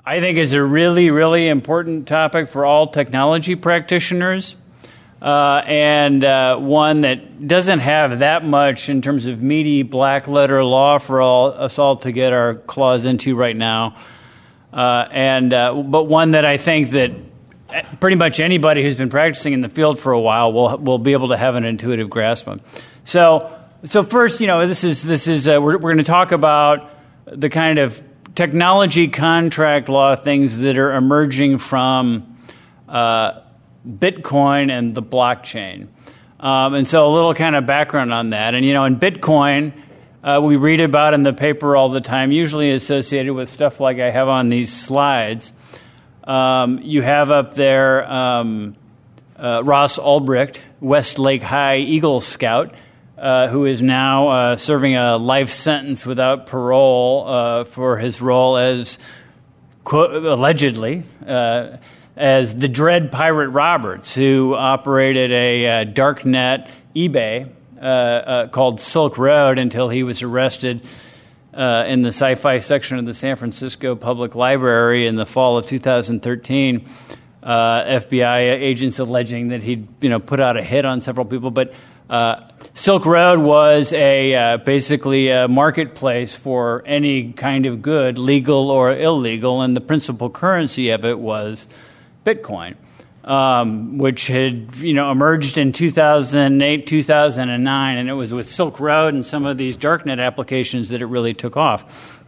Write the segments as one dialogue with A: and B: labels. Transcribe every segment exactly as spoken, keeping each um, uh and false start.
A: I think is a really, really important topic for all technology practitioners, uh, and uh, one that doesn't have that much in terms of meaty black letter law for all, us all to get our claws into right now. Uh, and uh, but one that I think that pretty much anybody who's been practicing in the field for a while will will be able to have an intuitive grasp of. So, so first, you know, this is this is uh, we're we're going to talk about the kind of technology contract law things that are emerging from uh, Bitcoin and the blockchain. Um, and so a little kind of background on that. And, you know, in Bitcoin, uh, we read about in the paper all the time, usually associated with stuff like I have on these slides. Um, you have up there um, uh, Ross Ulbricht, Westlake High Eagle Scout, Uh, who is now uh, serving a life sentence without parole uh, for his role as, quote, allegedly, uh, as the Dread Pirate Roberts, who operated a uh, darknet eBay uh, uh, called Silk Road until he was arrested uh, in the sci-fi section of the San Francisco Public Library in the fall of two thousand thirteen. Uh, F B I agents alleging that he'd, you know, put out a hit on several people, but Uh, Silk Road was a uh, basically a marketplace for any kind of good, legal or illegal, and the principal currency of it was Bitcoin, um, which had you know emerged in two thousand eight, two thousand nine, and it was with Silk Road and some of these darknet applications that it really took off.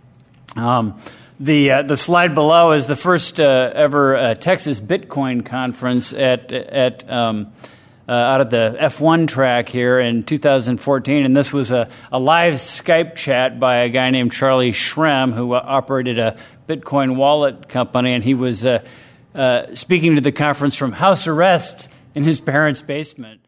A: Um, the uh, the slide below is the first uh, ever uh, Texas Bitcoin conference at at um, Uh, out of the F one track here in two thousand fourteen, and this was a, a live Skype chat by a guy named Charlie Shrem, who uh, operated a Bitcoin wallet company, and he was uh, uh, speaking to the conference from house arrest in his parents' basement.